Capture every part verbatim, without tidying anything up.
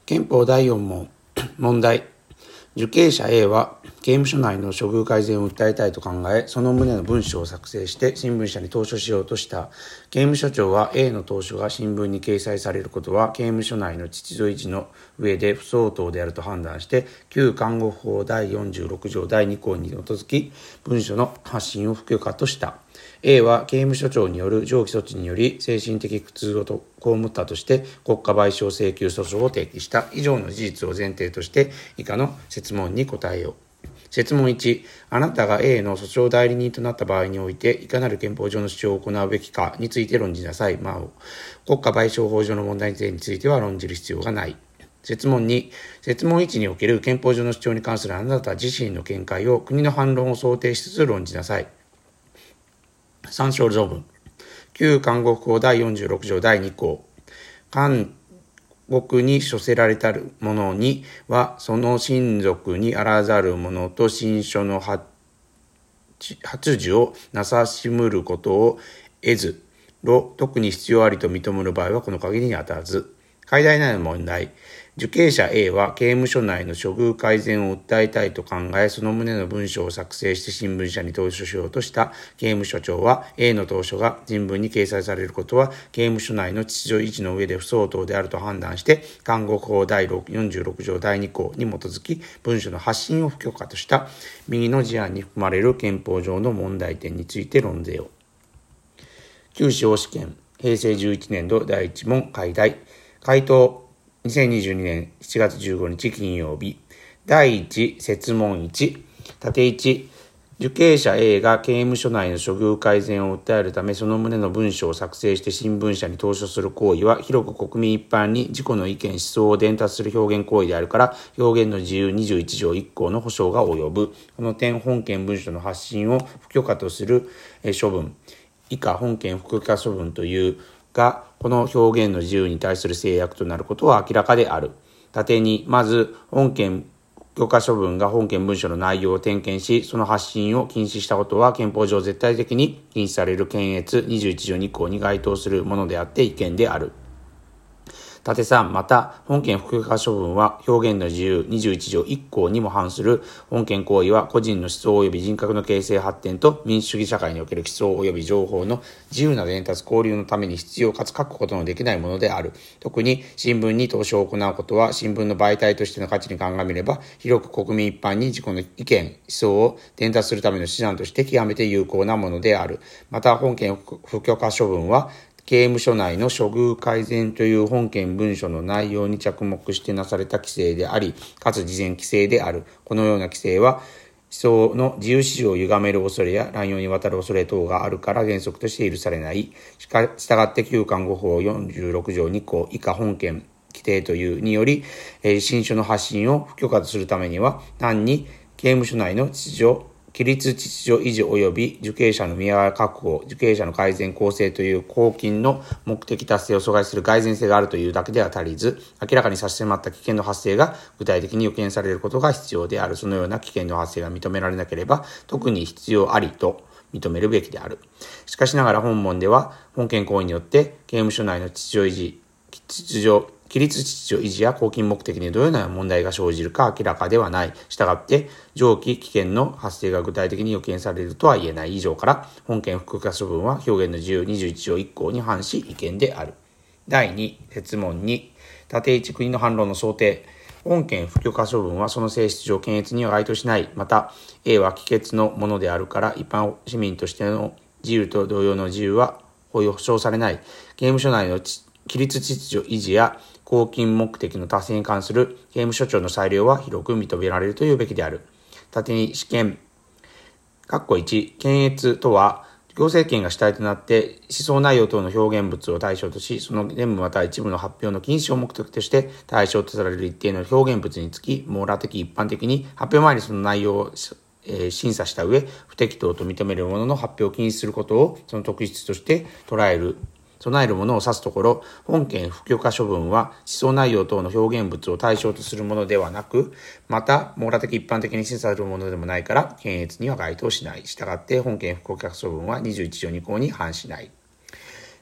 憲法だいよん問問題。受刑者 A は刑務所内の処遇改善を訴えたいと考え、その旨の文書を作成して新聞社に投書しようとした。刑務所長は A の投書が新聞に掲載されることは刑務所内の秩序維持の上で不相当であると判断して、旧看護婦法だいよんじゅうろく条だいに項に基づき文書の発信を不許可とした。A は刑務所長による上記措置により精神的苦痛を被ったとして国家賠償請求訴訟を提起した。以上の事実を前提として以下の設問に答えよう。設問いち、あなたが A の訴訟代理人となった場合においていかなる憲法上の主張を行うべきかについて論じなさい。まあ、国家賠償法上の問題点については論じる必要がない。設問に、設問いちにおける憲法上の主張に関するあなた自身の見解を国の反論を想定しつつ論じなさい。参照条文。旧看護婦法だいよんじゅうろく条だいに項。監獄に処せられた者には、その親族にあらざる者と親書の発授をなさしむることを得ず、ろ特に必要ありと認める場合はこの限りに当たらず。解題内の問題。受刑者 A は刑務所内の処遇改善を訴えたいと考え、その旨の文書を作成して新聞社に投書しようとした刑務所長は A の投書が新聞に掲載されることは刑務所内の秩序維持の上で不相当であると判断して、看護婦法だいよんじゅうろく条だいに項に基づき文書の発信を不許可とした右の事案に含まれる憲法上の問題点について論ぜよ。旧司法試験へいせいじゅういちねん度だいいち問解題。回答にせんにじゅうにねんしちがつじゅうごにち金曜日。だいいち設問いち。縦いち。受刑者 A が刑務所内の処遇改善を訴えるため、その旨の文書を作成して新聞社に投書する行為は、広く国民一般に自己の意見思想を伝達する表現行為であるから、表現の自由にじゅういち条いっ項の保障が及ぶ。この点、本件文書の発信を不許可とする処分。以下本件不許可処分というが、この表現の自由に対する制約となることは明らかである。縦に、まず本件許可処分が本件文書の内容を点検し、その発信を禁止したことは憲法上絶対的に禁止される検閲にじゅういち条に項に該当するものであって違憲である。縦さん、また、本件不許可処分は表現の自由にじゅういち条いっ項にも反する。本件行為は個人の思想及び人格の形成発展と民主主義社会における思想及び情報の自由な伝達交流のために必要かつ書くことのできないものである。特に新聞に投書を行うことは新聞の媒体としての価値に鑑みれば、広く国民一般に自己の意見、思想を伝達するための手段として極めて有効なものである。また、本件不許可処分は、刑務所内の処遇改善という本件文書の内容に着目してなされた規制であり、かつ事前規制である。このような規制は、思想の自由市場を歪める恐れや乱用にわたる恐れ等があるから原則として許されない。しか、従って旧看護法よんじゅうろく条に項以下本件規定というにより、えー、新書の発信を不許可とするためには、単に刑務所内の秩序、規律秩序維持及び受刑者の身柄確保、受刑者の改善構成という公金の目的達成を阻害する蓋然性があるというだけでは足りず、明らかに差し迫った危険の発生が具体的に予見されることが必要である。そのような危険の発生が認められなければ、特に必要ありと認めるべきである。しかしながら本文では、本件行為によって刑務所内の秩序維持、秩序、規律秩序維持や公金目的にどのような問題が生じるか明らかではない。したがって、上記危険の発生が具体的に予見されるとは言えない以上から、本件不許可処分は表現の自由にじゅういち条いっ項に反し違憲である。だいに、設問に、縦一国の反論の想定。本件不許可処分はその性質上検閲には該当しない。また、A は帰結のものであるから、一般市民としての自由と同様の自由は保障されない。刑務所内の規律秩序維持や公金目的の達成に関する刑務所長の裁量は広く認められるというべきである。縦に試験。括弧いち、検閲とは、行政権が主体となって思想内容等の表現物を対象とし、その全部また一部の発表の禁止を目的として対象とされる一定の表現物につき、網羅的一般的に発表前にその内容をえー、審査した上、不適当と認めるものの発表を禁止することをその特質として捉える。備えるものを指すところ、本件不許可処分は思想内容等の表現物を対象とするものではなく、また網羅的一般的に審査されるものでもないから検閲には該当しない。したがって本件不許可処分はにじゅういち条に項に反しない。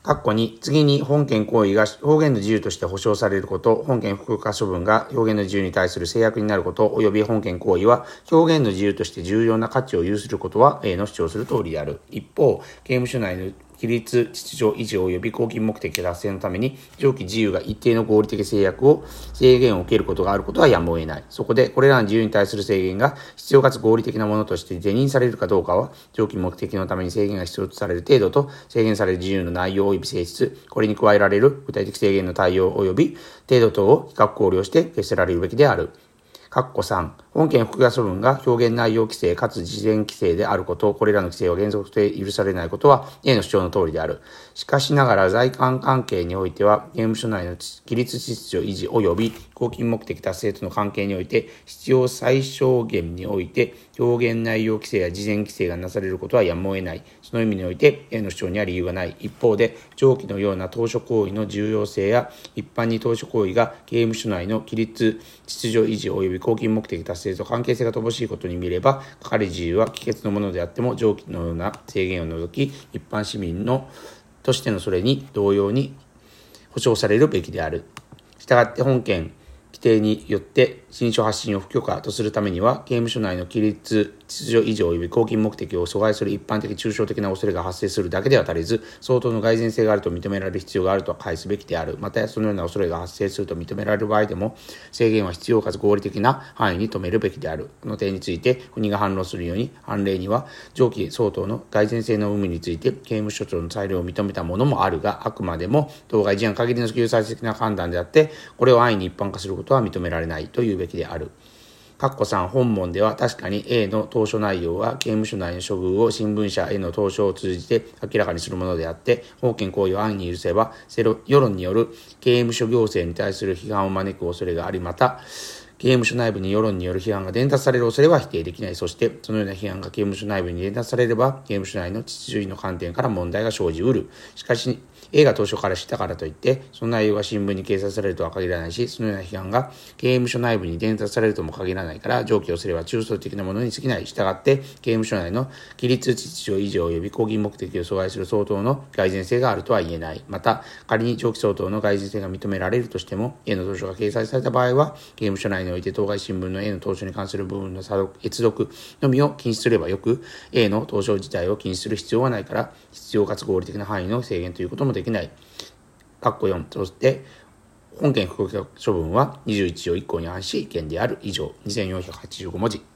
括弧に、次に本件行為が表現の自由として保障されること、本件不可処分が表現の自由に対する制約になること、及び本件行為は表現の自由として重要な価値を有することは A の主張する通りである。一方、刑務所内の規律、秩序維持及び公金目的達成のために、上記自由が一定の合理的制約を、制限を受けることがあることはやむを得ない。そこで、これらの自由に対する制限が必要かつ合理的なものとして是認されるかどうかは、上記目的のために制限が必要とされる程度と、制限される自由の内容及び性質、これに加えられる具体的制限の対応及び程度等を比較考慮して決せられるべきである。括弧さん、本件複合処分が表現内容規制かつ事前規制であること、これらの規制は原則として許されないことは A の主張の通りである。しかしながら在韓関係においては、刑務所内の規律秩序維持及び公金目的達成との関係において、必要最小限において表現内容規制や事前規制がなされることはやむを得ない。その意味において A の主張には理由がない。一方で、上記のような当初行為の重要性や、一般に当初行為が刑務所内の規律秩序維持及び公金目的達成と関係性が乏しいことに見れば、かかる自由は帰結のものであっても、上記のような制限を除き、一般市民のとしてのそれに同様に保障されるべきである。したがって本件規定によって新書発信を不許可とするためには、刑務所内の規律秩序維持及び公金目的を阻害する一般的抽象的な恐れが発生するだけでは足りず、相当の蓋然性があると認められる必要があると返すべきである。また、そのような恐れが発生すると認められる場合でも、制限は必要かつ合理的な範囲に止めるべきである。この点について、国が反論するように、判例には、上記相当の蓋然性の有無について、刑務所長の裁量を認めたものもあるが、あくまでも、当該事案限りの救済的な判断であって、これを安易に一般化することは認められないというべきである。括弧さん、本文では確かに A の投書内容は刑務所内の処遇を新聞社への投書を通じて明らかにするものであって、本件行為を安易に許せば、世論による刑務所行政に対する批判を招く恐れがあり、また、刑務所内部に世論による批判が伝達される恐れは否定できない。そして、そのような批判が刑務所内部に伝達されれば、刑務所内の秩序の観点から問題が生じうる。しかし、A が当初から知ったからといって、その内容が新聞に掲載されるとは限らないし、そのような批判が刑務所内部に伝達されるとも限らないから、上記をすれば抽象的なものに過ぎない。したがって、刑務所内の規律秩序維持及び公金目的を阻害する相当の蓋然性があるとは言えない。また、仮に上記相当の蓋然性が認められるとしても、A の当初が掲載された場合は、刑務所内において当該新聞の A の当初に関する部分の閲読のみを禁止すればよく、A の当初自体を禁止する必要はないから、必要かつ合理的な範囲の制限ということもできない。括弧よん、そして、本件不可処分はにじゅういち条いっ項に反し、違憲である。以上、にせんよんひゃくはちじゅうご文字。